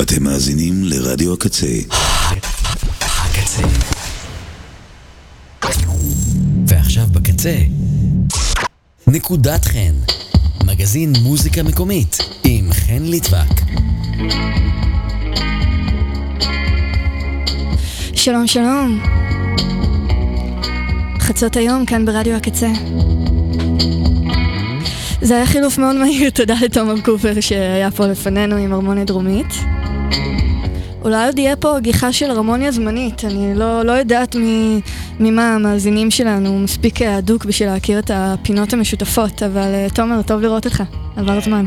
אתם מאזינים לרדיו הקצה. הקצה. ועכשיו בקצה, נקודת חן, מגזין מוזיקה מקומית עם חן ליטבק. שלום שלום, חצות היום כאן ברדיו הקצה. זה היה חילוף מאוד מהיר, תודה לתומר קופר שהיה פה לפנינו עם הרמוניה דרומית. אולי עוד יהיה פה גיחה של הרמוניה זמנית, אני לא יודעת ממה המאזינים שלנו מספיק הדוק בשביל להכיר את הפינות המשותפות, אבל תומר, טוב לראות אותך, עבר זמן.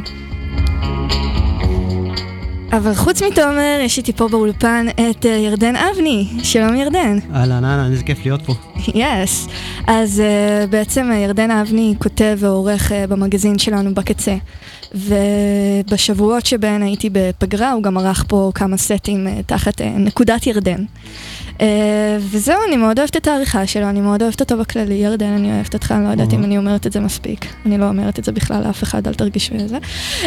אבל חוץ מתומר, יש איתי פה באולפן את ירדן אבני. שלום ירדן. אהלן, איזה כיף להיות פה. יס. אז בעצם ירדן אבני כותב ועורך במגזין שלנו בקצה. ובשבועות שבהן הייתי בפגרה, הוא גם ערך פה כמה סטים תחת נקודת ירדן. וזהו, אני מאוד אוהבת את העריכה שלו, אני מאוד אוהבת אותו בכללי. ירדן, אני אוהבת אותך, אני לא יודעת אם אני אומרת את זה מספיק. אני לא אומרת את זה בכלל לאף אחד, אל תרגישו את זה.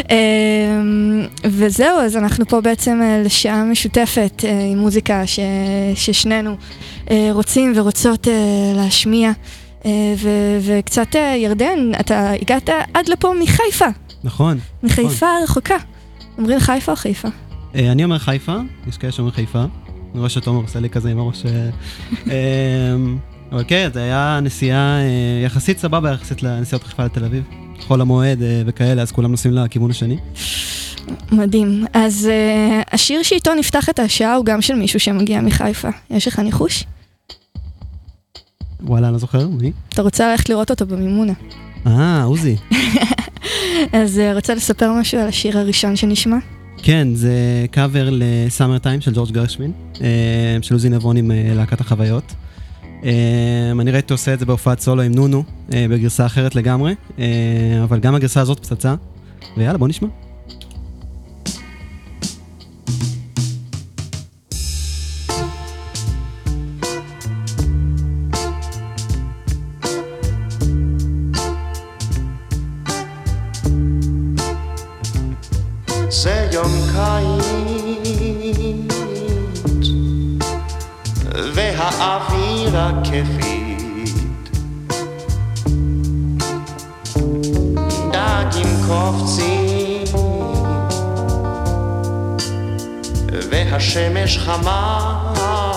וזהו, אז אנחנו פה בעצם לשעה משותפת עם מוזיקה ששנינו רוצים ורוצות להשמיע. וקצת ירדן, אתה הגעת עד לפה מחיפה. נכון. מחיפה רחוקה. אומרים חיפה או חיפה? אני אומר חיפה, יש כאלה שאומרים חיפה. אני רואה שתומר עושה לי כזה עם הראש. אבל כן, זה היה נסיעה יחסית סבבה, יחסית לנסיעות חיפה לתל אביב. חול המועד וכאלה, אז כולם נוסעים לכיוון השני. מדהים. אז השיר שאיתו נפתח את השעה הוא גם של מישהו שמגיע מחיפה. יש לך ניחוש? וואלה, אני זוכר, מי? אתה רוצה ללכת לראות אותו במימונה. עוזי. אז רוצה לספר משהו על השיר הראשון שנשמע? כן, זה קאבר לסאמר טיים של ג'ורג' גרשווין, של עוזי נבון עם להקת החוויות. אני ראיתי עושה את זה בהופעת סולו עם נונו, בגרסה אחרת לגמרי, אבל גם הגרסה הזאת פצצה, ויאללה, בוא נשמע. זה יום קיץ והאוויר הכיפית, דגים קופצים והשמש חמה,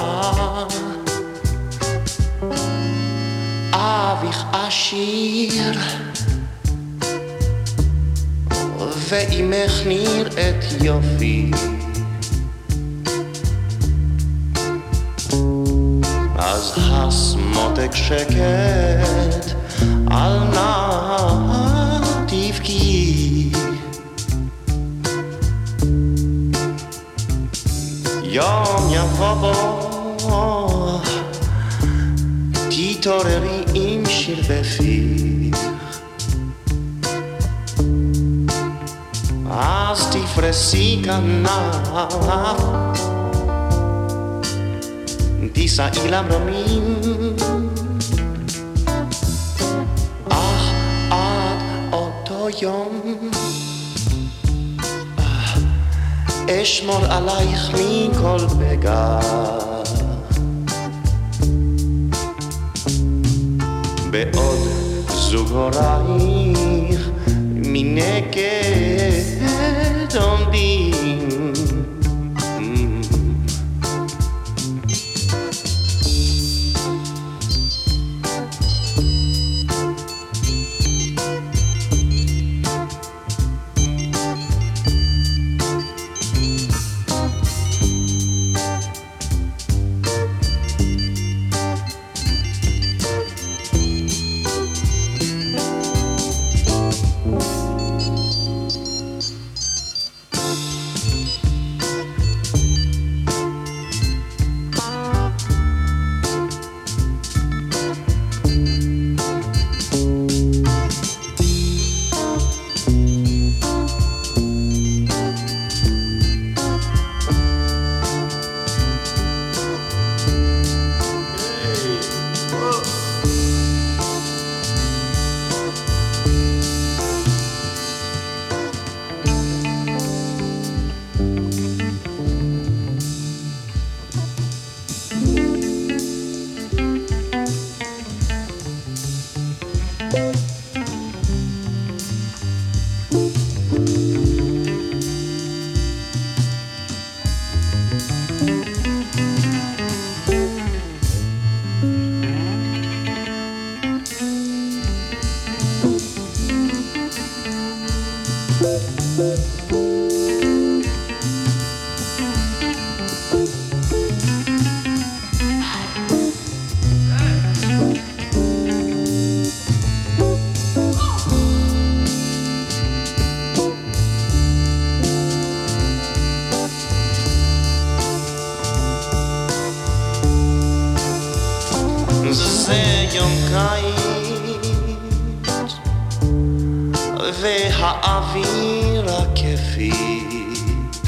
אביך עשיר ואימך נראית יופי, אז הסמותק שקט על נא תבכי. יום יבוא בו תתעוררי עם שיר בפיך, אז תפרסי כנף, תיסעי למרומים, אך עד אותו יום אשמור עלייך מכל פגע, בעוד זוג הורייך מנגד עומדים. זה יום קיץ והאוויר הכיפית,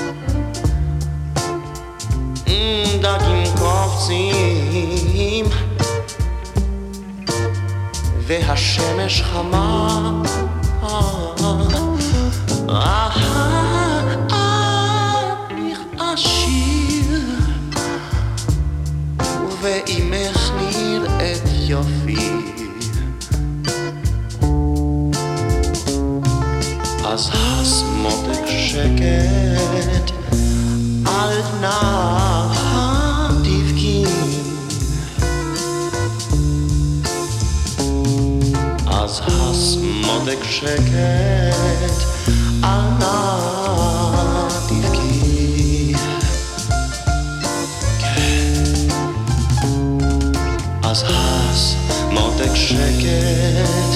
דגים קופצים והשמש חמה, השיר ואימך נראית יופי, אז הסמותק שקט אל נא תבכי, אז הסמותק שקט אל נא תבכי, אז הסמותק שקט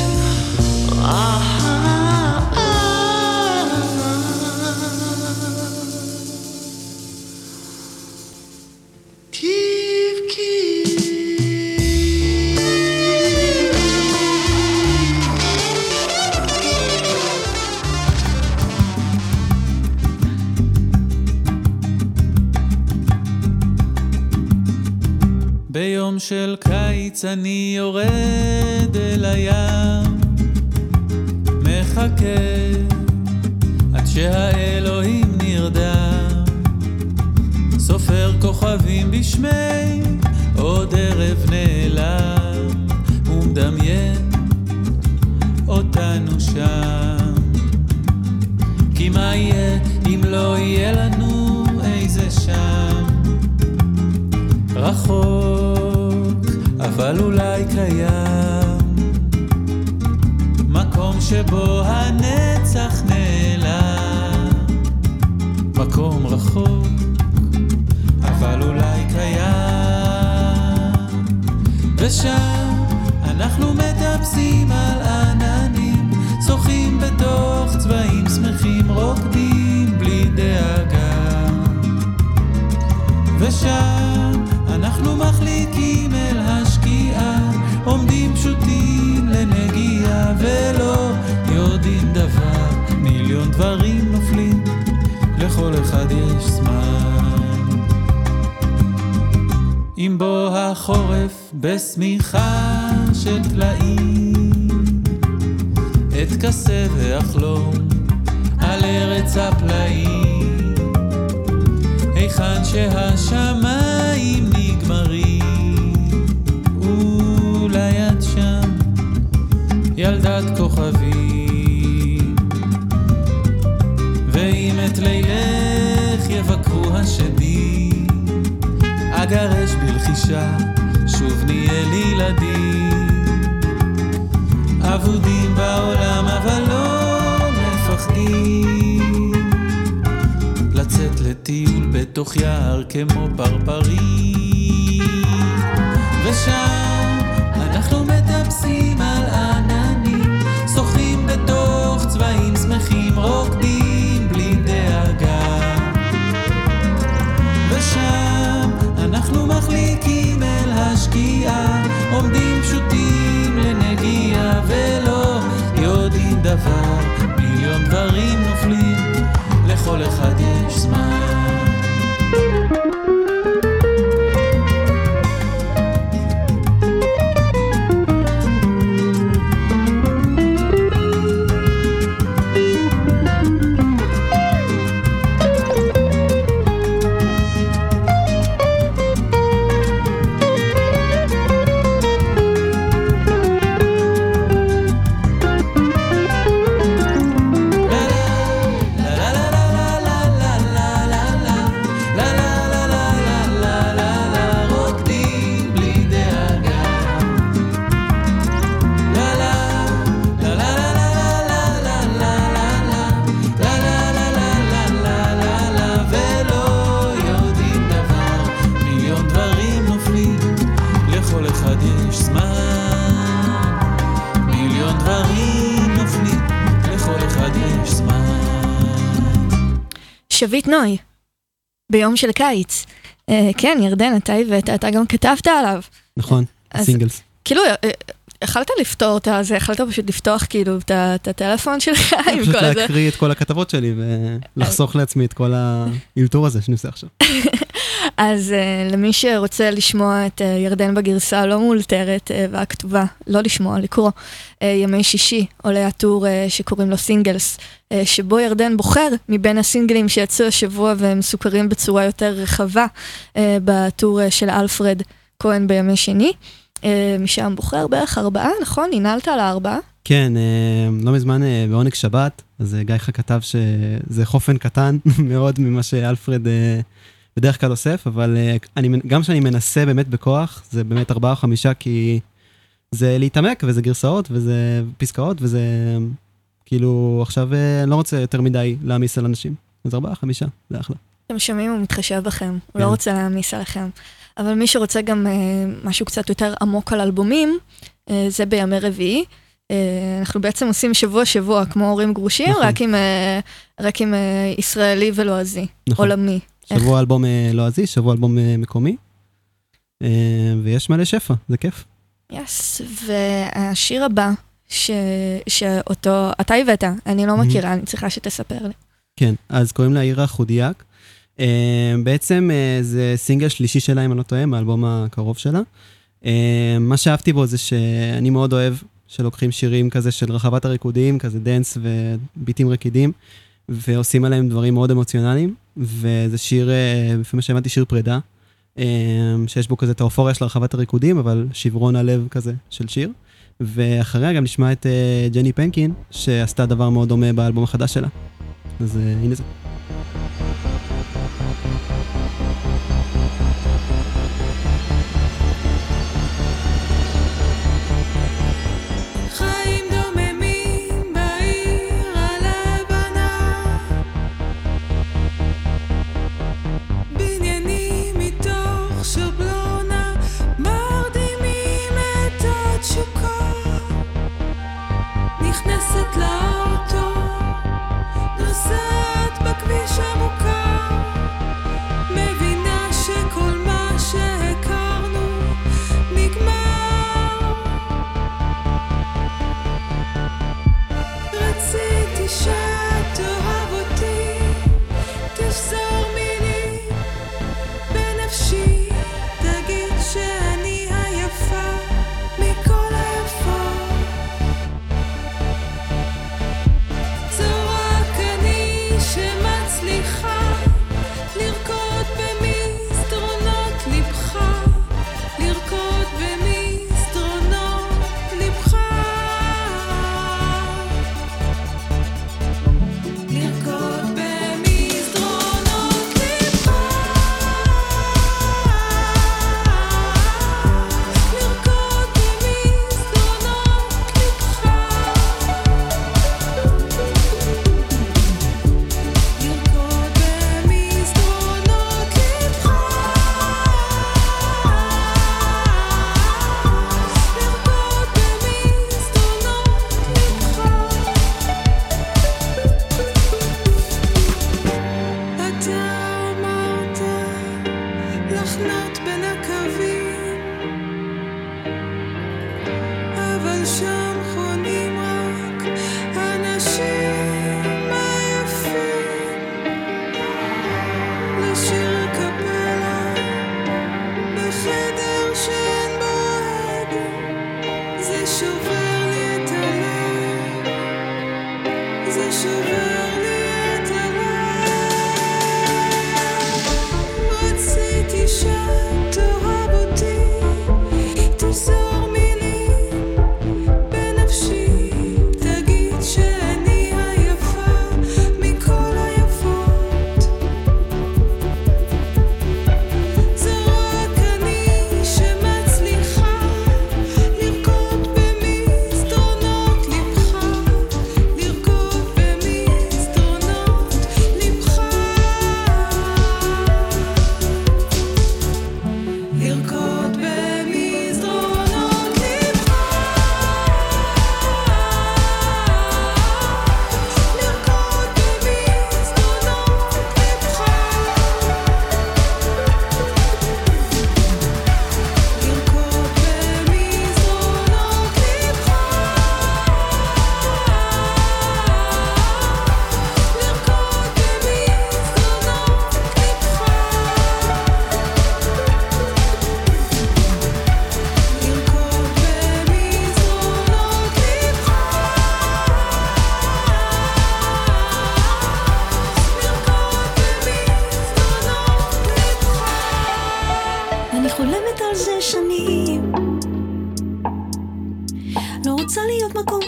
ביום של קיץ אני יורד אל הים, מחכה עד שהאלוהים נרדם, סופר כוכבים בשמי עוד ערב נעלם, ומדמיין אותנו שם. כי מה יהיה אם לא יהיה לנו איזה שם, רחוק אבל אולי קיים, מקום שבו הנצח נעלם, מקום רחוק אבל אולי קיים, ושם אנחנו מטפסים על עננים, שוחים בתוך צבעים שמחים, רוקדים בלי דאגה, ושם אנחנו מחליקים אל השקיעה, עומדים פשוטים לנגיעה ולא יודעים דבר, מיליון דברים נופלים, לכל אחד יש זמן. אם בוא החורף בסמיכה של טלאים, אתכסה ואחלום על ארץ הפלאים, היכן שהשמיים נגמרים, אולי את שם ילדת כוכבים, ואם את לילך יבקרו השדים, אגרש בלחישה שוב נהיה לילדים, אבודים בעולם אבל לא מפחדים, לצאת לטיול בתוך יער כמו פרפרים, ושם אנחנו מטפסים על עננים, שוחים בתוך צבעים שמחים, רוקדים בלי דאגה, ושם אנחנו מחליקים אל השקיעה, עומדים פשוטים לנגיעה ולא יודעים דבר, מיליון דברים נופלים, לכל אחד יש זמן. la la la la la la שביט נוי, ביום של קיץ. כן, ירדן, אתה גם כתבת עליו. נכון, סינגלס. כאילו, יכלת לפתור את זה, יכלת פשוט לפתוח כאילו את הטלפון שלך עם כל פשוט זה. להקריא את כל הכתבות שלי ולחסוך לעצמי את כל האילתור הזה שאני עושה עכשיו. אז למי שרוצה לשמוע את ירדן בגרסה לא מאולתרת והכתובה, לא לשמוע, לקרוא, ימי שישי עולה הטור שקוראים לו סינגלס, שבו ירדן בוחר מבין הסינגלים שיצאו השבוע והם סוכרים בצורה יותר רחבה בטור של אלפרד כהן בימי שני. משם בוחר בערך 4, נכון? ננעלת על 4? כן, לא מזמן בעונג שבת, אז גיא כתב שזה חופן קטן מאוד ממה שאלפרד בדרך כלל אוסף, אבל גם שאני מנסה באמת בכוח, זה באמת 4 או 5, כי זה להתעמק, וזה גרסאות, וזה פסקאות, וזה כאילו, עכשיו אני לא רוצה יותר מדי להעמיס על אנשים. אז 4 או 5, זה אחלה. אתם שומעים, הוא מתחשב בכם, הוא לא רוצה להעמיס עליכם. אבל מי שרוצה גם משהו קצת יותר עמוק על אלבומים, זה בימי רביעי. אנחנו בעצם עושים שבוע, כמו הורים גרושים, רק עם ישראלי ולועזי, עולמי. שבוע אלבום לועזי, שבוע אלבום מקומי, ויש מלא שפע, זה כיף. יס, והשיר הבא, שאותו אתה הבאת, אני לא מכירה, אני צריכה שתספר לי. כן, אז קוראים לה עירה חודיאק, בעצם זה סינגל שלישי שלה, אם אני לא טועה, מהאלבום הקרוב שלה. מה שאהבתי בו זה שאני מאוד אוהב שלוקחים שירים כזה של רחבת הריקודים, כזה דנס וביטים רקידים, ועושים עליהם דברים מאוד אמוציונליים, וזה שיר, לפעמים שהבנתי שיר פרידה, שיש בו כזה את האופוריה של רחבת הריקודים, אבל שברון הלב כזה של שיר, ואחריה גם נשמע את ג'ני פנקין, שעשתה דבר מאוד דומה באלבום החדש שלה. אז הנה זה. נכנסת לאוטו, נוסעת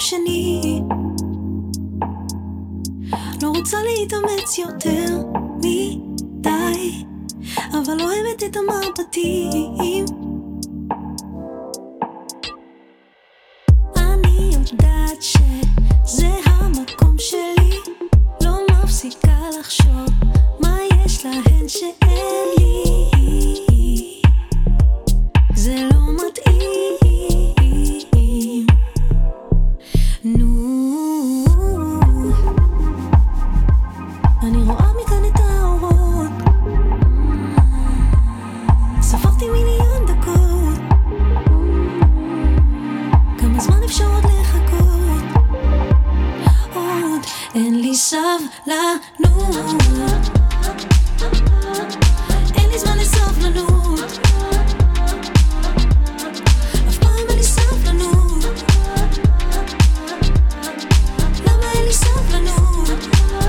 שני. לא רוצה להתאמץ יותר מדי, אבל לא אוהבת את המבטים. אני יודעת שזה המקום שלי, לא מפסיקה לחשוב מה יש להן שאין לי. זה לא מתאים. נו, אני רואה מכאן את האורות, ספרתי מיליון דקות, כמה זמן אפשר עוד לחכות? עוד אין לי סבלנות, אין לי זמן לסבלנות, אף פעם אין לי סבלנות. למה אין לי סבלנות?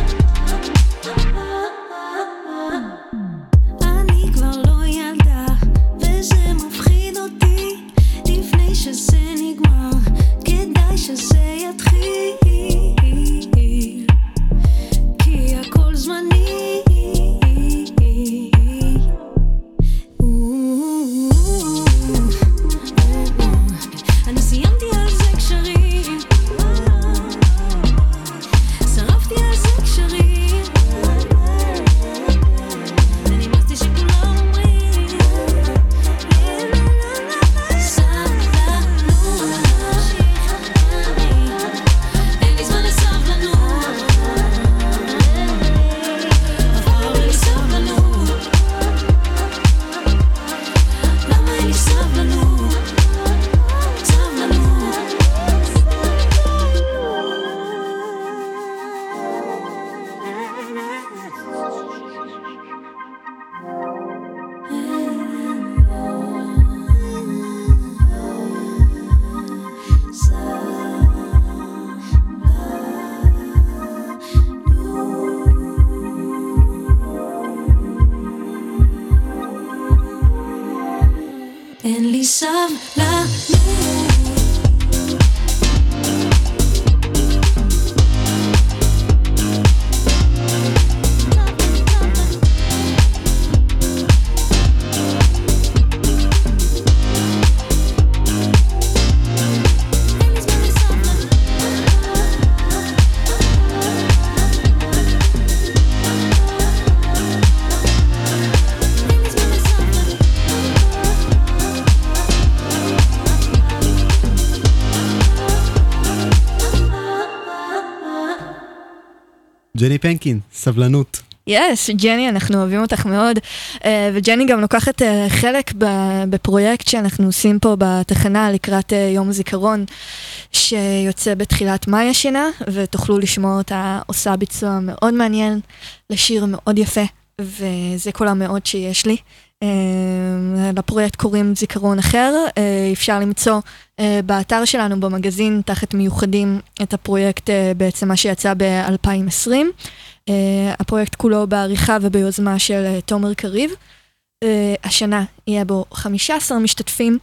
אני כבר לא ילדה וזה מפחיד אותי, לפני שזה נגמר כדאי שזה יתחיל, כי הכל זמני. אני סיימתי על זה קשרים, שרפתי על זה קשרים, ונמאסתי שכולם אומרים סבלנות, אין לי זמן לסבלנות, אבל אין לי סבלנות. למה אין לי סבלנות? אין לי סבלנות. ג'ני פנקין, סבלנות. יס, ג'ני, אנחנו אוהבים אותך מאוד, וג'ני גם לוקחת חלק בפרויקט שאנחנו עושים פה בתחנה לקראת יום הזיכרון, שיוצא בתחילת מאי השנה, ותוכלו לשמוע אותה עושה ביצוע מאוד מעניין, לשיר מאוד יפה, וזה כל המאוד שיש לי. לפרויקט קוראים זיכרון אחר, אפשר למצוא באתר שלנו במגזין תחת מיוחדים את הפרויקט בעצם מה שיצא ב-2020. הפרויקט כולו בעריכה וביוזמה של תומר קריב. השנה יהיה בו 15 משתתפים,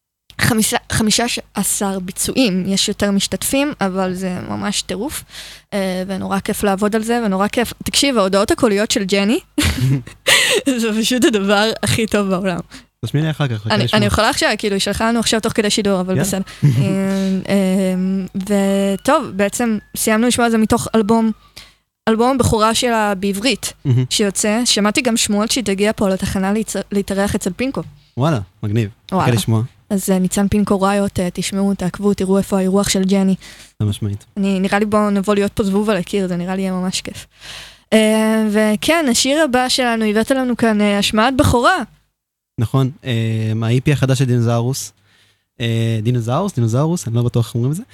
15 ביצועים, יש יותר משתתפים, אבל זה ממש טירוף, ונורא כיף לעבוד על זה, ונורא כיף. תקשיב, ההודעות הקוליות של ג'ני, זה פשוט הדבר הכי טוב בעולם. תשמיע לי אחר כך. אני יכולה עכשיו, כאילו, היא שלחה לנו עכשיו תוך כדי שידור, אבל בסדר. וטוב, בעצם סיימנו לשמוע את זה מתוך אלבום בחורה שלה בעברית, שיוצא, שמעתי גם שמועות שהיא תגיע פה לתחנה להתארח אצל פינקו. וואלה, מגניב. חכה לשמוע. אז ניצן פינקו ראיות, תשמעו, תעקבו, תראו איפה האירוח של ג'ני. זה משמעית. נראה לי בואו נבוא להיות פה זבוב על הקיר, זה נראה לי יהיה ממש כיף. וכן, השיר הבא שלנו, הבאת לנו כאן השמעת בחורה. נכון, ה-EP החדש של דינוזאורוס. דינוזאורוס, אני לא בטוח איך אומרים את זה.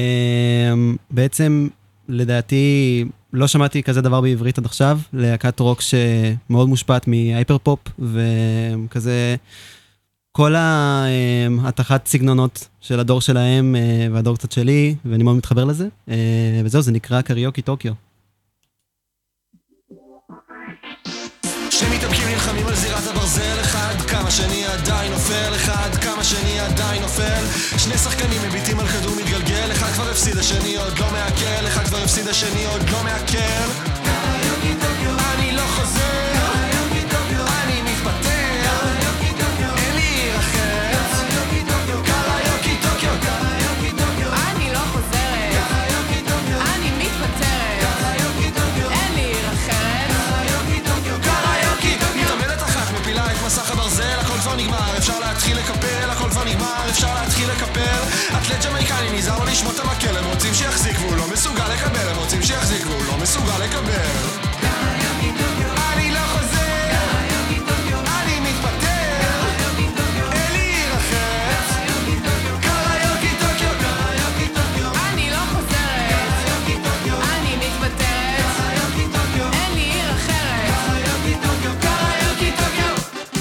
בעצם, לדעתי, לא שמעתי כזה דבר בעברית עד עכשיו, להקת רוק שמאוד מושפעת מהייפר-פופ, וכזה כל ההתחת סגנונות של הדור שלהם והדור קצת שלי, ואני מאוד מתחבר לזה. וזהו, זה נקרא קריוקי טוקיו. שמי מתאבקים נלחמים על זירת הברזל, אחד כמה שני עדיין נופל, אחד כמה שני עדיין נופל. שני שחקנים מביטים על כדור מתגלגל, אחד כבר הפסיד השני עוד לא מעכל, אחד כבר הפסיד השני עוד לא מעכל. אני לא חוזר, אני מתפטר, אין לי עיר אחרת. קריוקי טוקיו, אני לא חוזרת, אני מתפטרת, אין לי עיר אחרת. קריוקי, מתעמדת אחת מפילה את מסך הברזל, הכל כבר נגמר, אפשר להתחיל לקפל, הכל כבר נגמר, אפשר להתחיל לקפל. אתלט ג'מייקני נזהר לא לשמוט את המקל, הם רוצים שיחזיק והוא לא מסוגל לקבל, הם רוצים שיחזיק והוא לא מסוגל לקבל. אני לא חוזר, אני מתפטר, אין לי עיר אחרת. קריוקי טוקיו, אני לא חוזרת, אני מתפטרת, אין לי עיר אחרת. קריוקי טוקיו.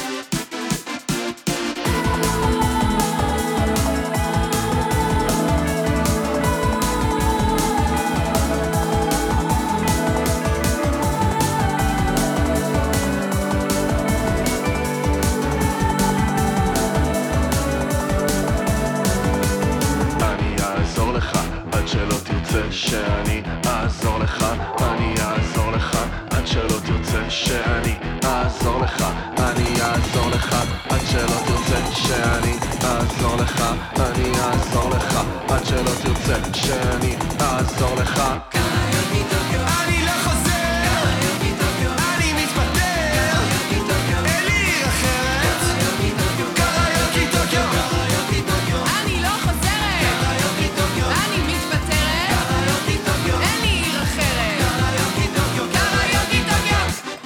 שאני אעזור לך, אני אעזור לך עד שלא תרצה שאני אעזור לך, אני אעזור לך עד שלא תרצה שאני אעזור לך, אני אעזור לך עד שלא תרצה שאני אעזור לך. אני לא חוזר, אני מתפטר, אין לי עיר אחרת. קריוקי טוקיו, אני לא חוזרת, אני מתפטרת, אין לי עיר אחרת. קריוקי טוקיו.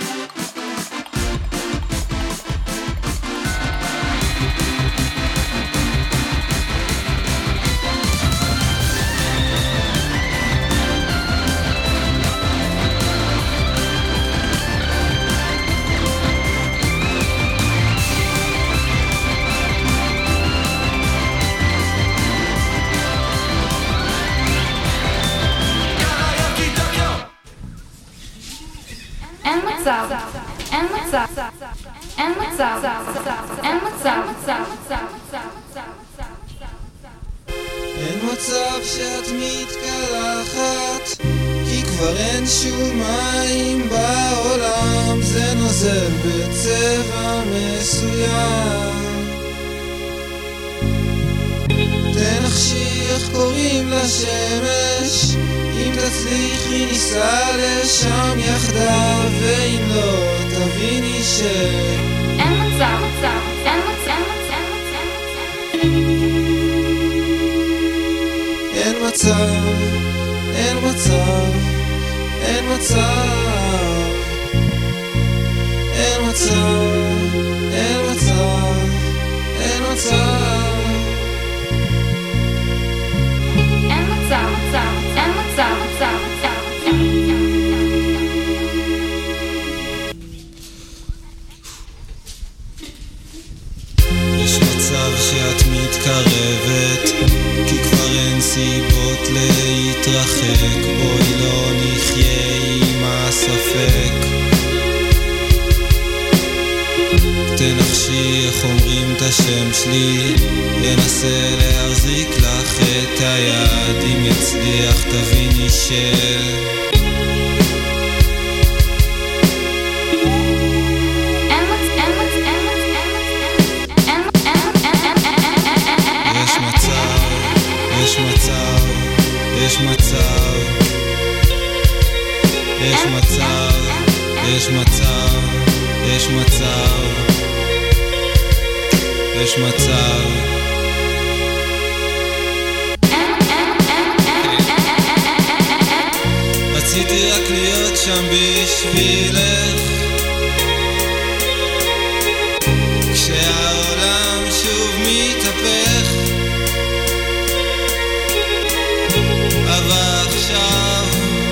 אין מצב, אין מצב, אין מצב. אין מצב שאת מתקלחת, כי כבר אין שום מים בעולם, זה נוזל בצבע מסוים. תנחשי איך קוראים לשמש, אם תצליחי ניסע לשם יחדיו, ואם לא תביני ש... אין מצב, אין מצב. אין מצב, אין מצב, אין מצב, אין מצב, אין מצב, אין מצב. יש מצב שאת מתקרבת, כי כבר אין סיבות להתרחק, בואי לא נחיה עם הספק. תנחשי איך אומרים את השם שלי, אנסה להחזיק לך את היד, אם יצליח תביני ש... יש מצב, יש מצב, יש מצב, יש מצב, יש מצב, יש מצב. רציתי רק להיות שם בשבילך, כשהעולם שוב מתהפך, אבל עכשיו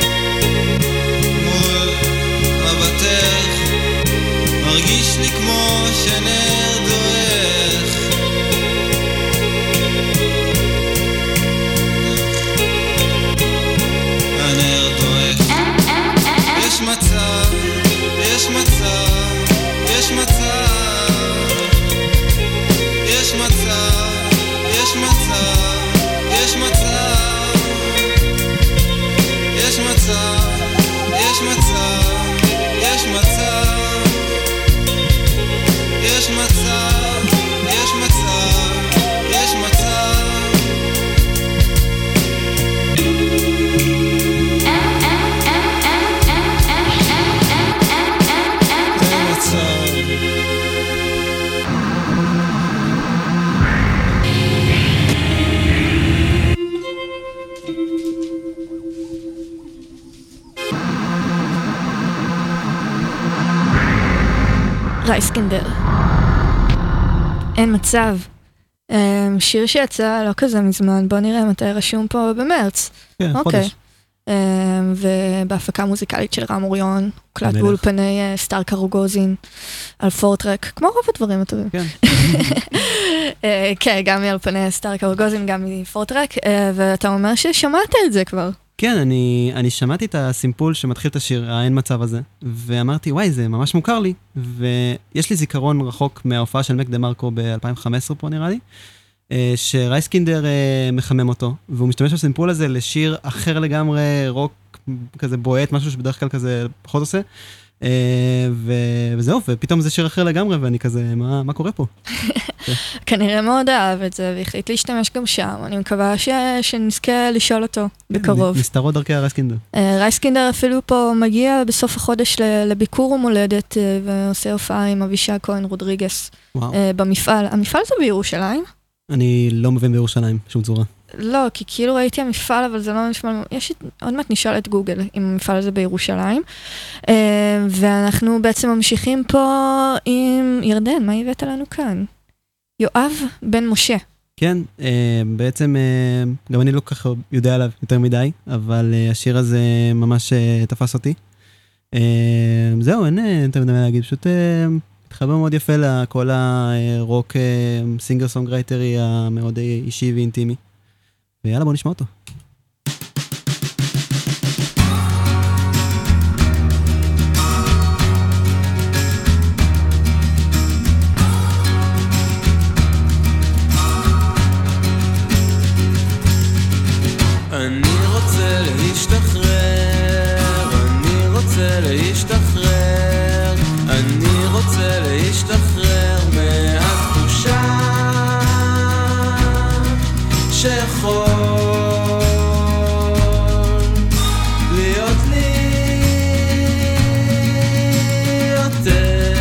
מול מבטך מרגיש לי כמו שנר דועך. הנר דועך. יש מצב, יש מצב, יש מצב, יש מצב, יש מצב, יש מצב. רייסקינדר. אין מצב. שיר שיצא לא כזה מזמן, בוא נראה מתי רשום פה במרץ. כן, אוקיי. חודש. ובהפקה מוזיקלית של רם אוריון, קלט באולפני סטארק ארוגוזין, על פורטרק, כמו רוב הדברים הטובים. כן. כן, גם מאולפני סטארק ארוגוזין, גם מפורטרק, ואתה אומר ששמעת את זה כבר. כן, אני שמעתי את הסימפול שמתחיל את השיר, האין מצב הזה, ואמרתי, וואי, זה ממש מוכר לי, ויש לי זיכרון רחוק מההופעה של מק דה מרקו ב-2015 פה נראה לי, שרייסקינדר מחמם אותו, והוא משתמש בסימפול הזה לשיר אחר לגמרי, רוק כזה בועט, משהו שבדרך כלל כזה פחות עושה, וזהו, ופתאום זה שיר אחר לגמרי, ואני כזה, מה קורה פה? כנראה מאוד אהב את זה, והחליט להשתמש גם שם. אני מקווה שנזכה לשאול אותו בקרוב. נסתרות דרכי הרייסקינדר. רייסקינדר אפילו פה מגיע בסוף החודש לביקור ומולדת, ועושה הופעה עם אבישי כהן רודריגס במפעל. המפעל זה בירושלים? אני לא מבין בירושלים, שום צורה. לא, כי כאילו ראיתי המפעל, אבל זה לא נשמע... עוד מעט נשאל את גוגל אם המפעל הזה בירושלים. ואנחנו בעצם ממשיכים פה עם ירדן, מה הבאת לנו כאן? יואב בן משה. כן, בעצם גם אני לא ככה יודע עליו יותר מדי, אבל השיר הזה ממש תפס אותי. זהו, אין יותר מדי להגיד, פשוט מתחבר מאוד יפה לכל הרוק סינגר סונגרייטרי המאוד אישי ואינטימי. ויאללה, בוא נשמע אותו. אני רוצה להשתחרר, אני רוצה להשתחרר, אני רוצה להשתחרר מהתחושה שיכול להיות לי יותר.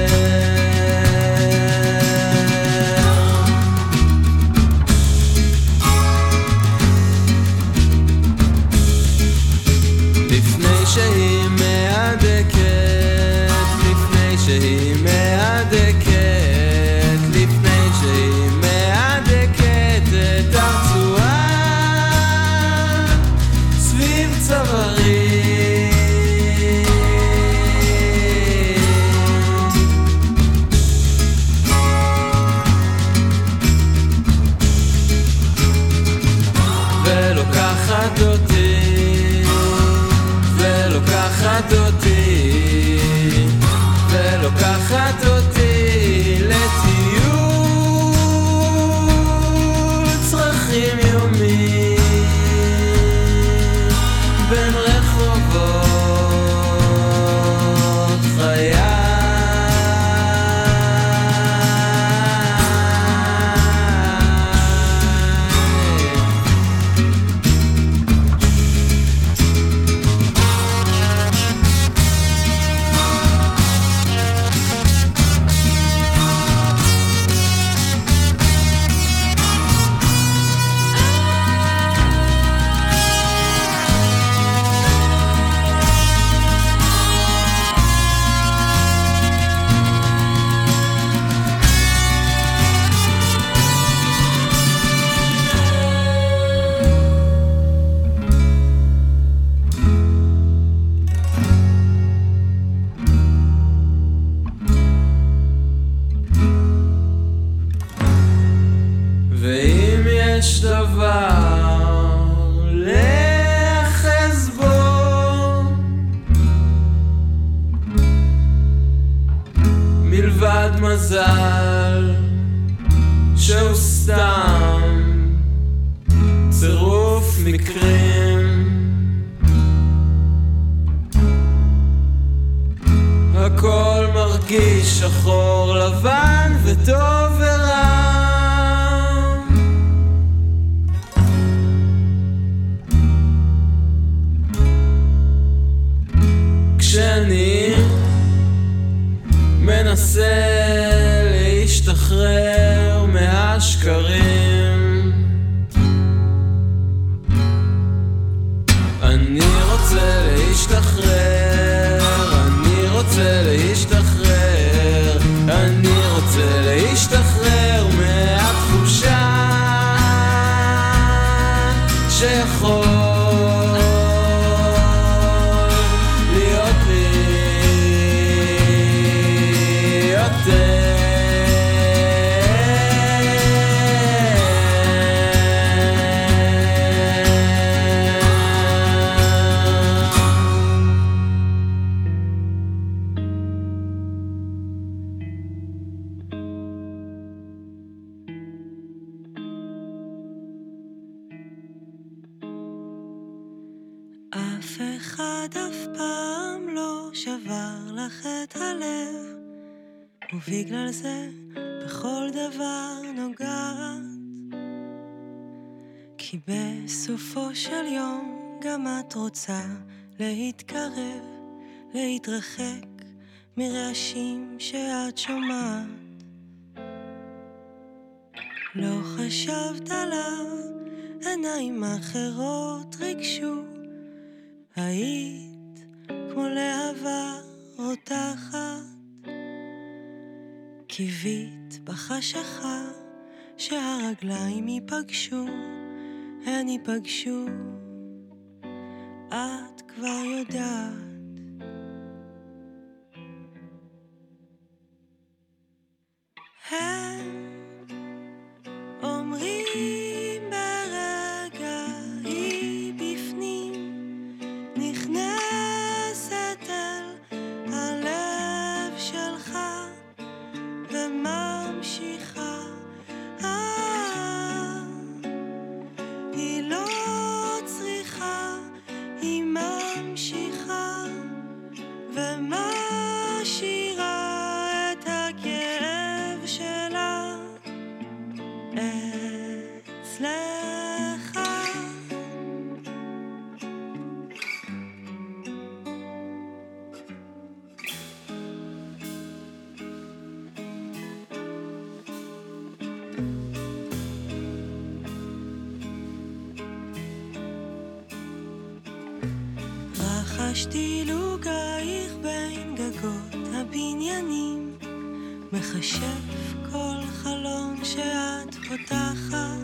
לפני שהיא מהדקת, לפני שהיא מהדקת, לפני שהיא מהדקת את הרצועה סביב צווארי. ולוקחת אותי, ולוקחת אותי, ולוקחת אותי לטיול צרכים יומי בין רחובות חיי. ואם יש דבר לחז בו מלבד מזל שהוא סתם צירוף מקרים, הכל מרגיש שחור לבן וטוב ורע. כשאני מנסה להשתחרר מהשקרים, אני רוצה להשתחרר, אני רוצה להשתחרר, אני רוצה להשתחרר מהתחושה שיכול להיות לי יותר. אף אחד אף פעם לא שבר לך את הלב, ובגלל זה בכל דבר נוגעת, כי בסופו של יום גם את רוצה להתקרב, להתרחק מרעשים שאת שומעת. לא חשבת עליו, עיניים אחרות ריגשו, היית כמו להבה רותחת, קיווית בחשכה שהרגליים ייפגשו, הן ייפגשו, את כבר יודעת. הם אומרים ברגע היא בפנים, נכנסת אל הלב שלך וממשיכה. היא לא צריכה, היא ממשיכה ומשאירה את הכאב שלה אצלך. רחשתי לוגייך בין גגות הבניינים, מחשב כל חלום שאת פותחת,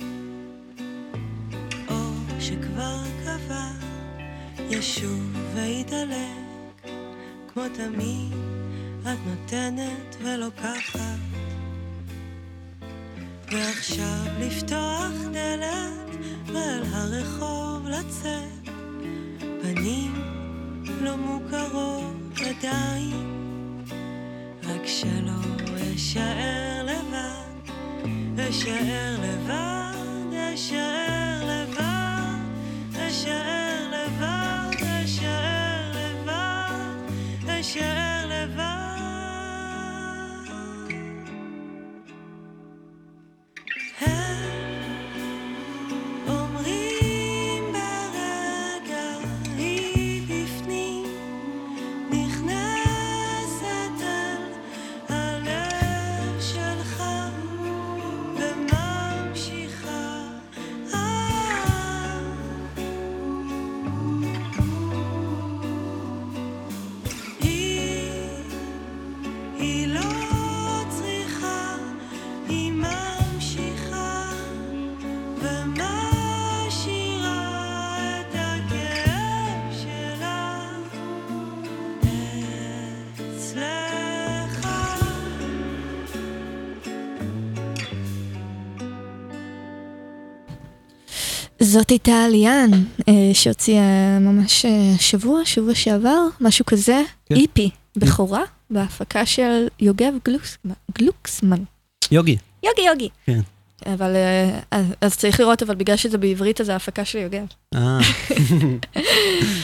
או שכבר קבע ישוב וידלק, כמו תמיד את נותנת ולוקחת. ועכשיו לפתוח דלת ואל הרחוב לצאת, פנים לא מוכרות עדיין, רק שלא אשאר לבד, אשאר לבד, אשאר לבד, אשאר לבד, אשאר לבד, אשאר לבד. זאת הייתה ליאן, שהוציאה ממש שבוע שעבר, משהו כזה, איפי, בכורה, בהפקה של יוגב גלוקסמן. יוגי. יוגי. כן. אבל, אז צריך לראות, אבל בגלל שזה בעברית, אז ההפקה של יוגב.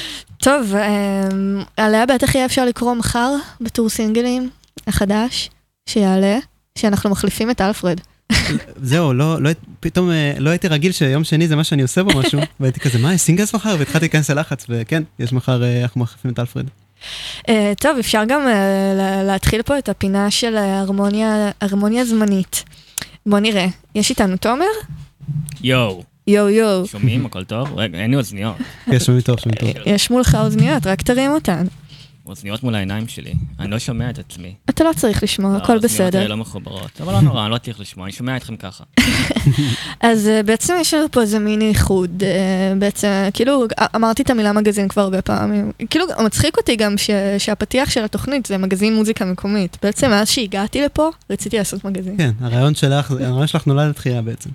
טוב, עליה בטח יהיה אפשר לקרוא מחר בטור סינגלים החדש שיעלה, שאנחנו מחליפים את אלפרד. זהו, פתאום לא הייתי רגיל שיום שני זה מה שאני עושה בו משהו, והייתי כזה, מה, יש סינגלס מחר? והתחלתי להיכנס ללחץ, וכן, יש מחר, אנחנו מחליפים את אלפרד. טוב, אפשר גם להתחיל פה את הפינה של הרמוניה זמנית. בוא נראה, יש איתנו תומר? יואו. יואו. שומעים, הכל טוב? רגע, אין לי אוזניות. יש, שומעים טוב. יש מולך אוזניות, רק תרים אותן. אוזניות מול העיניים שלי. אני לא שומע את עצמי. אתה לא צריך לשמוע, הכל בסדר. האוזניות האלה לא מחוברות. אבל לא נורא, אני לא צריך לשמוע, אני שומע אתכם ככה. אז בעצם יש לנו פה איזה מיני איחוד. בעצם, כאילו, אמרתי את המילה מגזין כבר הרבה פעמים. כאילו, מצחיק אותי גם שהפתיח של התוכנית זה מגזין מוזיקה מקומית. בעצם, מאז שהגעתי לפה, רציתי לעשות מגזין. כן, הרעיון שלך נולד לתחייה בעצם.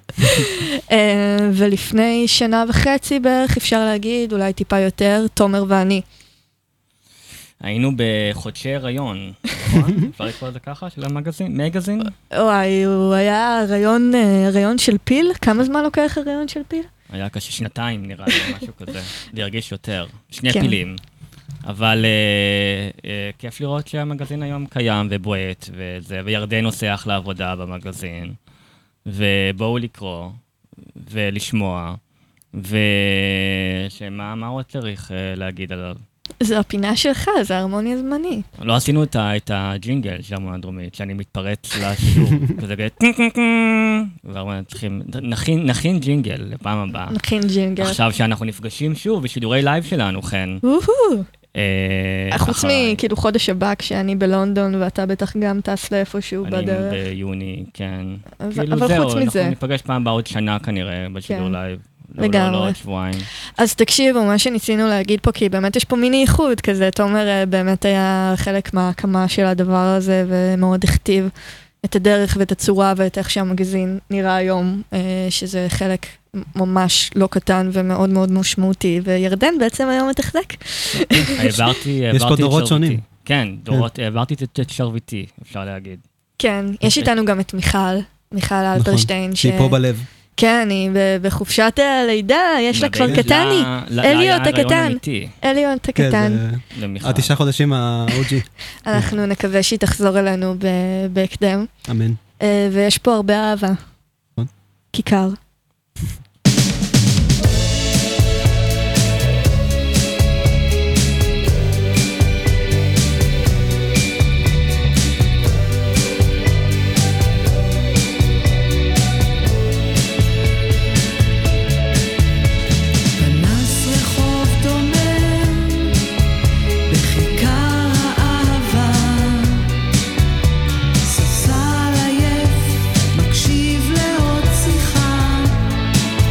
ולפני 1.5 שנה בערך, אפשר להגיד, אולי טיפה יותר, תומר ואני. היינו בחודשי הריון, נכון? אפשר לקרוא את זה ככה, של המגזין? מגזין? וואי, הוא היה הריון של פיל? כמה זמן לוקח הריון של פיל? היה קשה 2 נראה לי, משהו כזה. להרגיש יותר. 2 פילים. אבל כיף לראות שהמגזין היום קיים ובועט, וירדן עושה אחלה עבודה במגזין. ובואו לקרוא, ולשמוע, מה עוד צריך להגיד עליו? זה הפינה שלך, זה הרמוניה זמנית. לא עשינו את הג'ינגל של הרמוניה הדרומית, שאני מתפרץ לשידור. וזה צריכים, נכין ג'ינגל לפעם הבאה. נכין ג'ינגל. עכשיו שאנחנו נפגשים שוב בשידורי לייב שלנו, כן. חוץ מכאילו חודש הבא, כשאני בלונדון, ואתה בטח גם טס לאיפשהו בדרך. אני ביוני, כן. אבל חוץ מזה. אנחנו ניפגש פעם בעוד שנה כנראה, בשידור לייב. לגמרי. לא עוד שבועיים. אז תקשיבו, מה שניסינו להגיד פה, כי באמת יש פה מיני איחוד כזה, תומר באמת היה חלק מההקמה של הדבר הזה, ומאוד הכתיב את הדרך ואת הצורה ואת איך שהמגזין נראה היום, שזה חלק ממש לא קטן ומאוד מאוד משמעותי, וירדן בעצם היום מתחזק. יש פה דורות שונים. כן, העברתי את שרביטי, אפשר להגיד. כן, יש איתנו גם את מיכל אלפרשטיין. שהיא פה בלב. כן, היא בחופשת הלידה, יש לה כבר קטני. אליוט הקטן. אליוט הקטן. 9 חודשים ה-OG. אנחנו נקווה שהיא תחזור אלינו בהקדם. אמן. ויש פה הרבה אהבה. כיכר. מקשיב לעוד שיחה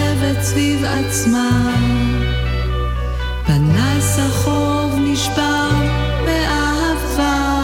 יושבת סביב עצמה, פנס החוב נשבר באהבה.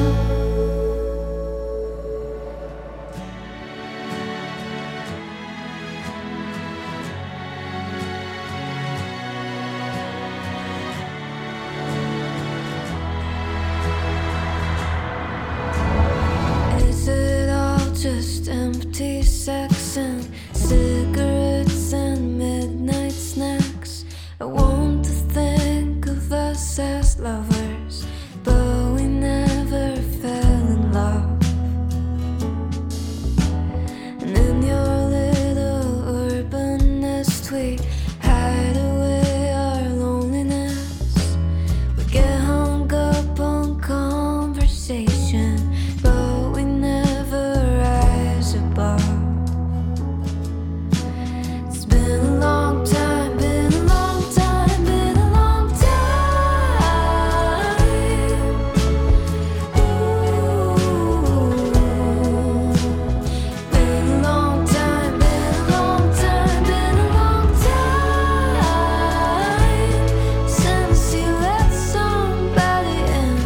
Just empty sex and cigarettes and midnight snacks. I want to think of us as lovers, but we never fell in love. And in your little urban nest we hide away our loneliness. We get hung up on conversation, but we never rise above. It's been a long time, been a long time, been a long time. Ooh. Been a long time, been a long time, been a long time since you let somebody in.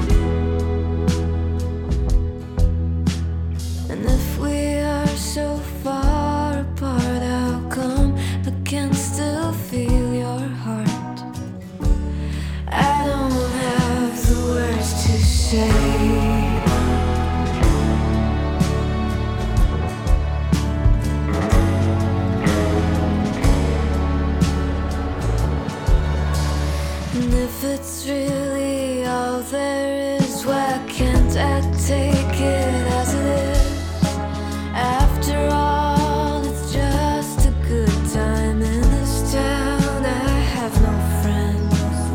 And if we are so far apart, how come I can still feel your heart? I don't have the words to say. And if it's really all there is, why can't I take it as it is? After all, it's just a good time in this town. I have no friends,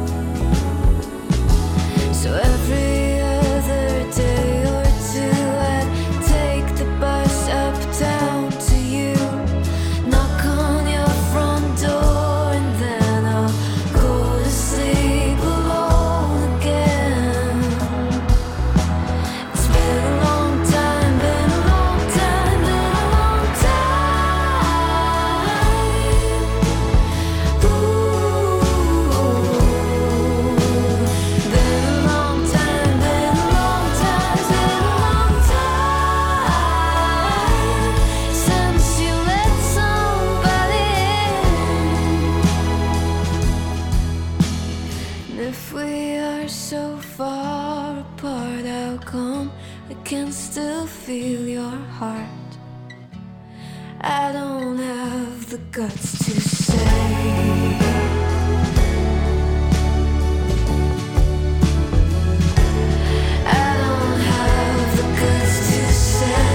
so every other day or two I'd take the bus uptown to you, knock on your front door, and then I'll go to sleep alone again. It's been a long time, been a long time, been a long time. Ooh. Been a long time, been a long time, been a long time since you let somebody in. And if we are so far apart, how come I can still feel your heart? I don't have the guts to say. I don't have the guts to say.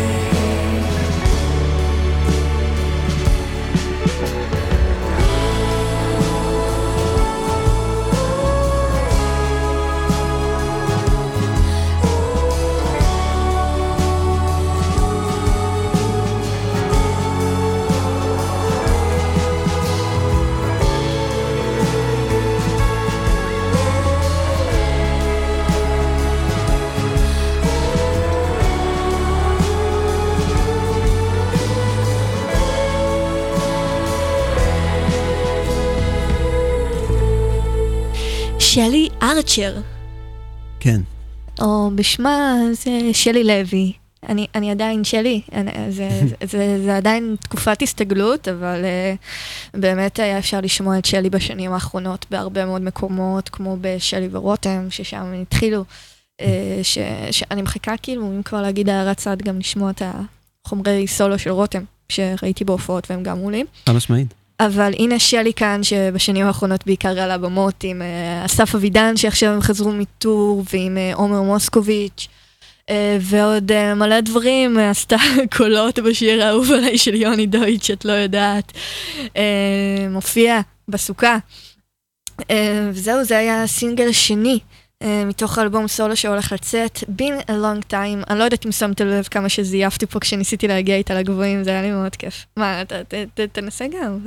שלי ארצ'ר, כן. או בשמה זה שלי לוי. אני עדיין שלי, זה עדיין תקופת הסתגלות, אבל באמת היה אפשר לשמוע את שלי בשנים האחרונות בהרבה מאוד מקומות, כמו בשלי ורותם, ששם הם התחילו, שאני מחכה כאילו, אם כבר להגיד הערת צד, גם לשמוע את החומרי סולו של רותם, שראיתי בהופעות והם גם מולים. משמעית. אבל הנה שלי כאן, שבשנים האחרונות בעיקר על הבמות, עם אסף אבידן, שעכשיו הם חזרו מטור, ועם עומר מוסקוביץ', ועוד מלא דברים, עשתה קולות בשיר האהוב עליי של יוני דויטש, את לא יודעת, מופיע בסוכה. וזהו, זה היה הסינגל השני, מתוך האלבום סולו שהולך לצאת, Been a Long Time. אני לא יודעת אם שמת לב כמה שזייפתי פה כשניסיתי להגיע איתה לגבוהים, זה היה לי מאוד כיף. מה, תנסה גם.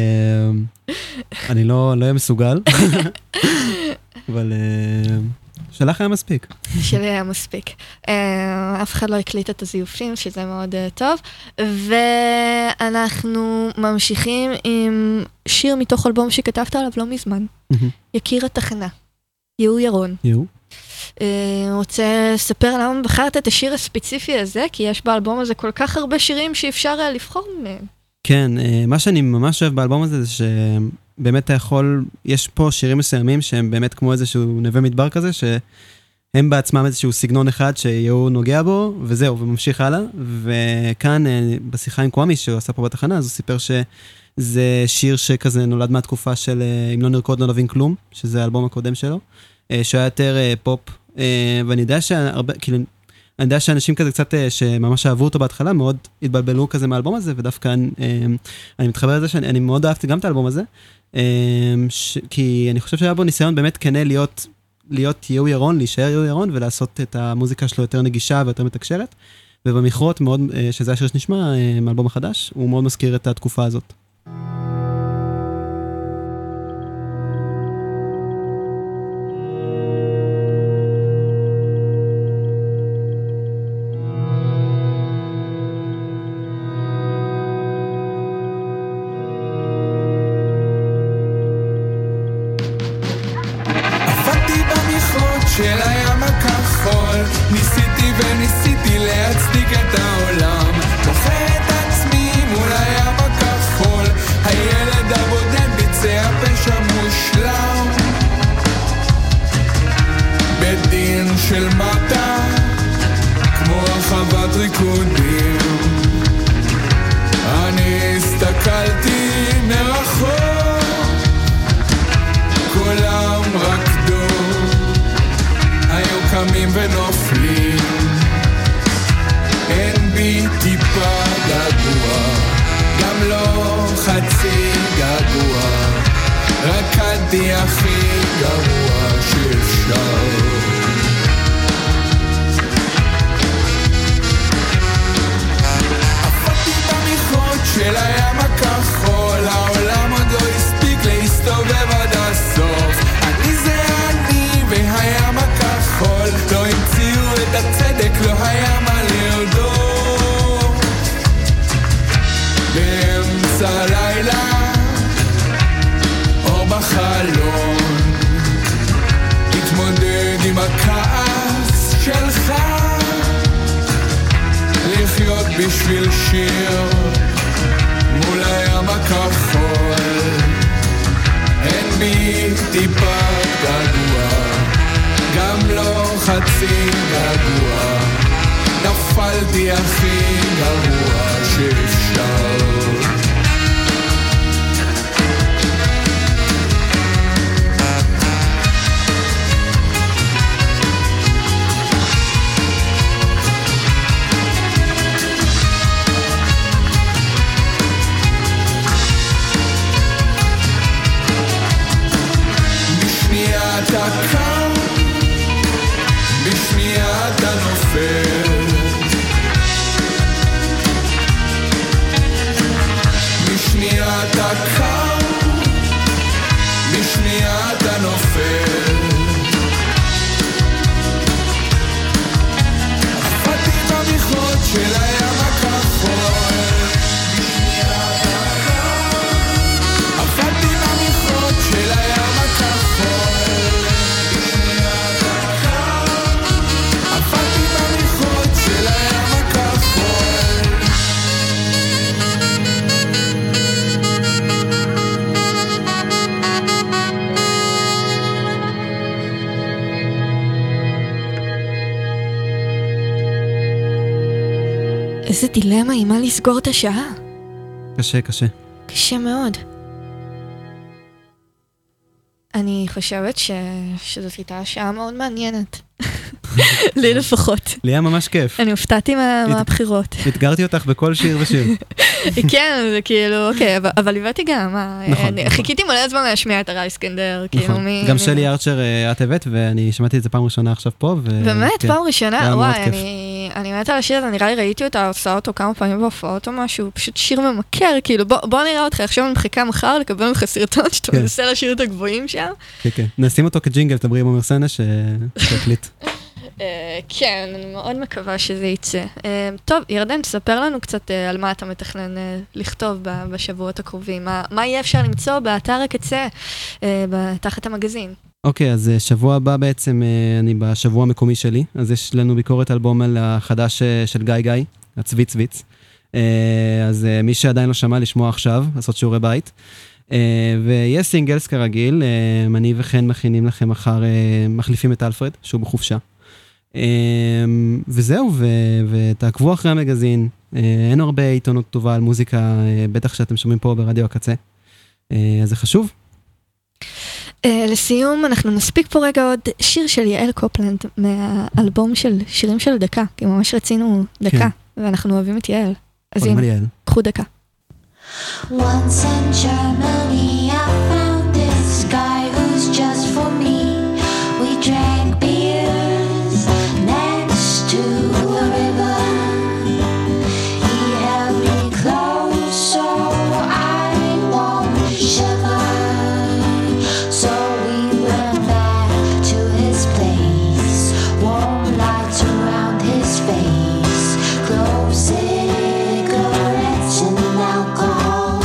אני לא אהיה מסוגל, אבל שלך היה מספיק. שלי היה מספיק. אף אחד לא הקליט את הזיופים, שזה מאוד טוב. ואנחנו ממשיכים עם שיר מתוך אלבום שכתבת עליו לא מזמן. יקיר התחנה. יהוא ירון. רוצה לספר למה בחרת את השיר הספציפי הזה, כי יש באלבום הזה כל כך הרבה שירים שאפשר לבחור מהם. כן, מה שאני ממש אוהב באלבום הזה זה שבאמת אתה יכול, יש פה שירים מסוימים שהם באמת כמו איזשהו נווה מדבר כזה, שהם בעצמם איזשהו סגנון אחד שיהוא נוגע בו, וזהו, וממשיך הלאה. וכאן בשיחה עם קוואמי שהוא עשה פה בתחנה, אז הוא סיפר שזה שיר שכזה נולד מהתקופה של אם לא נרקוד לא נבין כלום, שזה האלבום הקודם שלו, שהיה יותר פופ, ואני יודע שהרבה, כאילו, אני יודע שאנשים כזה קצת שממש אהבו אותו בהתחלה, מאוד התבלבלו כזה מהאלבום הזה, ודווקא אני מתחבר לזה שאני מאוד אהבתי גם את האלבום הזה, כי אני חושב שהיה בו ניסיון באמת כנה להיות יהוא ירון, להישאר יהוא ירון, ולעשות את המוזיקה שלו יותר נגישה ויותר מתקשרת, ובמכרות מאוד, שזה השיר שנשמע מאלבום החדש, הוא מאוד מזכיר את התקופה הזאת. של הים הכחול, ניסיתי וניסיתי להצדיק את העולם, בוכה את עצמי מול הים הכחול, הילד הבודד ביצע פשע מושלם, בדין של מטה כמו רחבת ריקודים, אני הסתכלתי מרחוק, כולם רקדו, היו קמים ונופלים, אין בי טיפה געגוע, גם לא חצי געגוע, רקדתי הכי גרוע שאפשר. עפתי במכרות של הים הכחול, העולם עוד לא הספיק להסתובב עד הסוף, אני זה אני והים הכחול, לא המציאו את הצדק, לא היה מה לרדוף. באמצע הלילה אור בחלון, תתמודד עם הכעס שלך, לחיות בשביל שיר מול הים הכחול, אין בי טיפה געגוע, גם לא חצי געגוע, נפלתי הכי גרוע שאפשר. בשנייה אתה קם, בשנייה אתה נופל, בשנייה אתה קם, בשנייה אתה נופל, עפתי במכרות של הים הכחול, בשנייה אתה קם, עפתי במכרות של הים הכחול, בשנייה אתה קם, עפתי במכרות של הים הכחול. איזה דילמה עם מה לסגור את השעה. קשה, קשה. קשה מאוד. אני חושבת שזאת הייתה שעה מאוד מעניינת. לי לפחות. לי היה ממש כיף. אני הופתעתי מהבחירות. התגרתי אותך בכל שיר ושיר. כן, זה כאילו, אוקיי, אבל הבאתי גם. נכון. חיכיתי מלא זמן להשמיע את הרייסקנדר. גם שלי ארצ'ר את הבאת, ואני שמעתי את זה פעם ראשונה עכשיו פה. באמת? פעם ראשונה? וואי, אני מתה על השיר הזה, נראה לי ראיתי אותה, עושה אותו כמה פעמים בהופעות או משהו, פשוט שיר ממכר, כאילו בוא נראה אותך, עכשיו אני מחכה מחר לקבל ממך סרטון שאתה מנסה לשיר את הגבוהים שם. כן, כן, נשים אותו כג'ינגל, תדברי עם עומר סנה שתקליט. כן, אני מאוד מקווה שזה יצא. טוב, ירדן, תספר לנו קצת על מה אתה מתכנן לכתוב בשבועות הקרובים. מה יהיה אפשר למצוא באתר הקצה, תחת המגזין? אוקיי, אז שבוע הבא בעצם, אני בשבוע המקומי שלי, אז יש לנו ביקורת אלבום על החדש של גיא, הצוויץ צוויץ. אז מי שעדיין לא שמע לשמוע עכשיו, לעשות שיעורי בית. ויש סינגלס כרגיל, אני וכן מכינים לכם מחר, מחליפים את אלפרד, שהוא בחופשה. וזהו, ותעקבו אחרי המגזין, אין הרבה עיתונות טובה על מוזיקה, בטח שאתם שומעים פה ברדיו הקצה, אז זה חשוב. לסיום, אנחנו נספיק פה רגע עוד שיר של יעל קופלנד, מהאלבום של שירים של דקה, כי ממש רצינו דקה, ואנחנו אוהבים את יעל. אז הנה, קחו דקה. Once in Germany I found this guy who's just for me. We drank beers next to the river. He held me close so I won't shiver. So we went back to his place. Warm lights around his face. Close cigarettes and alcohol.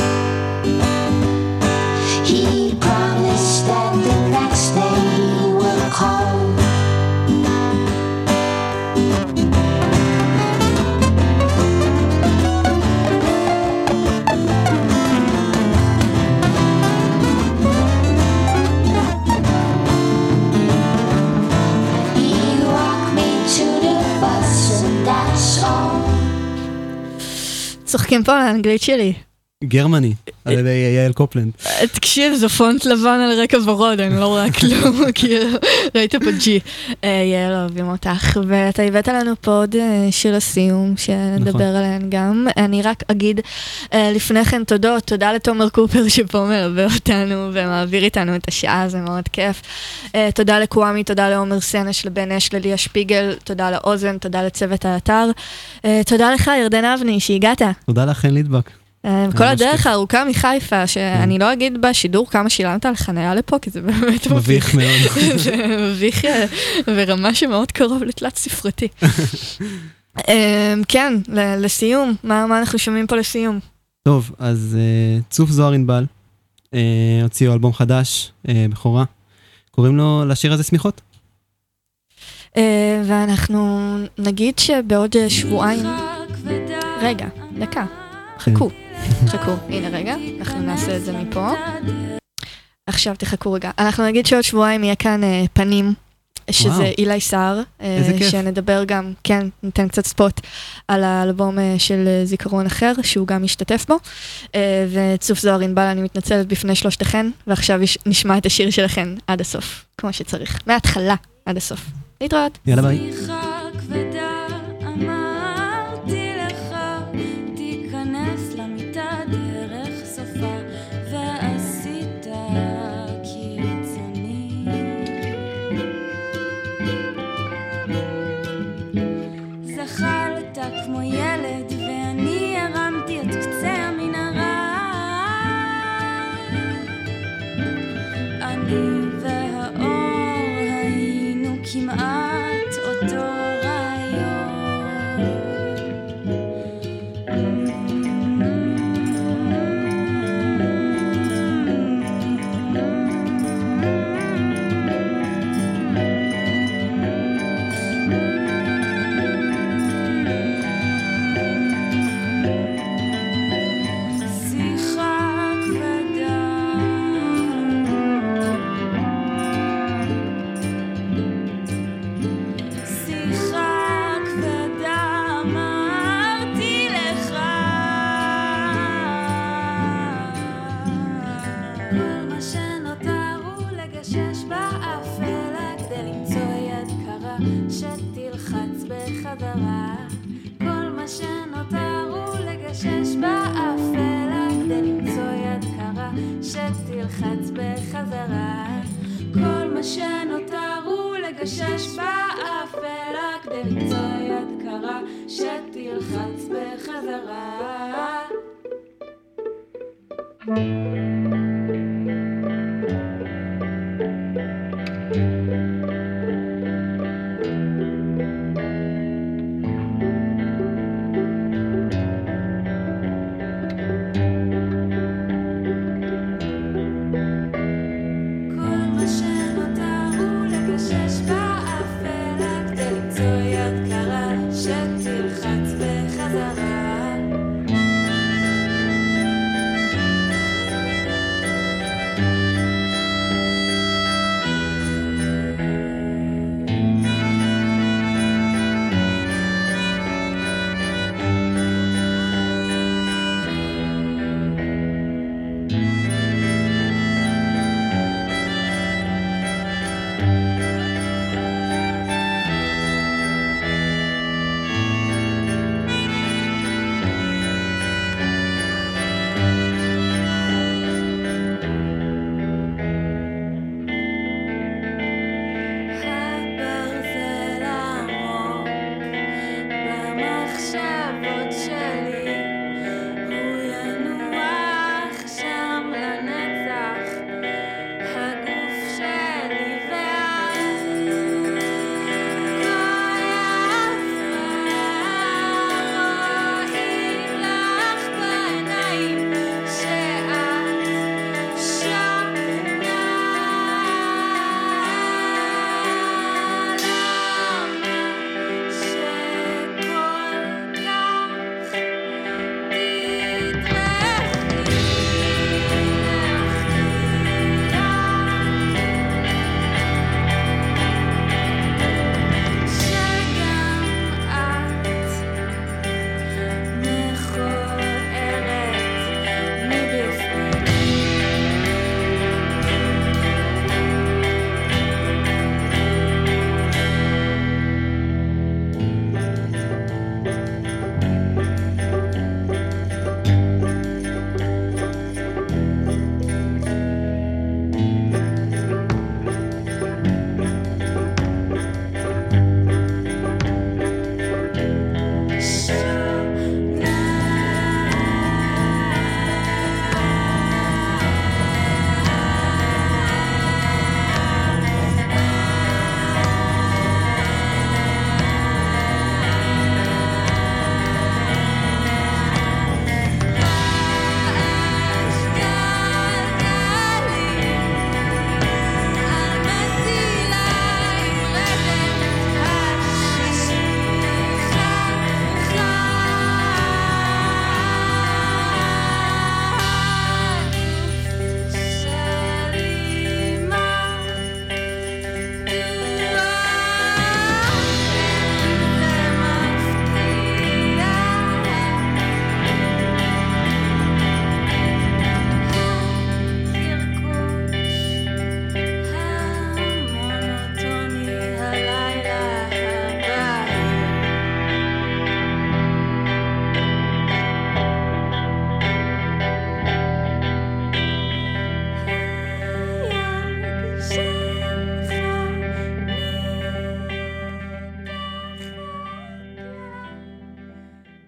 He promised that the next day will call. He walked me to the bus and that's all. צוחקים פה על האנגלית שלי. גרמני, על ידי יעל קופלנד. תקשיב, זה פונט לבן על רקע ורוד, אני לא רואה כלום, כאילו, ראית פה ג'י. יעל, אוהבים אותך, ואתה הבאת לנו פה עוד שיר לסיום, שנדבר עליהן גם. אני רק אגיד לפני כן תודה לתומר קופר שפה מלווה אותנו, ומעביר איתנו את השעה, זה מאוד כיף. תודה לקוואמי, תודה לעומר סנש, לבן אש, לליה שפיגל, תודה לאוזן, תודה לצוות האתר. תודה לך, ירדן אבני, שהגעת. תודה לכן לידבק. כל הדרך הארוכה מחיפה, שאני לא אגיד בשידור כמה שילמת על חניה לפה, כי זה באמת מביך מאוד. זה מביך ורמה שמאוד קרוב לתלת ספרתי. כן, לסיום, מה אנחנו שומעים פה לסיום? טוב, אז צוף זוהר ענבל, הוציאו אלבום חדש, בכורה, קוראים לו לשיר הזה סמיכות. ואנחנו נגיד שבעוד שבועיים, רגע, דקה, חכו, הנה רגע, אנחנו נעשה את זה מפה. עכשיו תחכו רגע, אנחנו נגיד שעוד שבועיים יהיה כאן פנים, שזה אילי סער, שנדבר גם, כן, ניתן קצת ספוט על האלבום של זיכרון אחר, שהוא גם משתתף בו, וצוף זוהר ענבל, אני מתנצלת בפני שלושתכן, ועכשיו נשמע את השיר שלכן עד הסוף, כמו שצריך, מההתחלה עד הסוף. להתראות. יאללה ביי. כמו ילד ואני הרמתי את קצה המנהרה. אני והאור היינו כמעט אותו רעיון. שתלחץ בחזרה, כל מה שנותר הוא לגשש באפלה כדי למצוא יד קרה. שתלחץ בחזרה, כל מה שנותר הוא לגשש באפלה כדי למצוא יד קרה. קרה שתלחץ בחזרה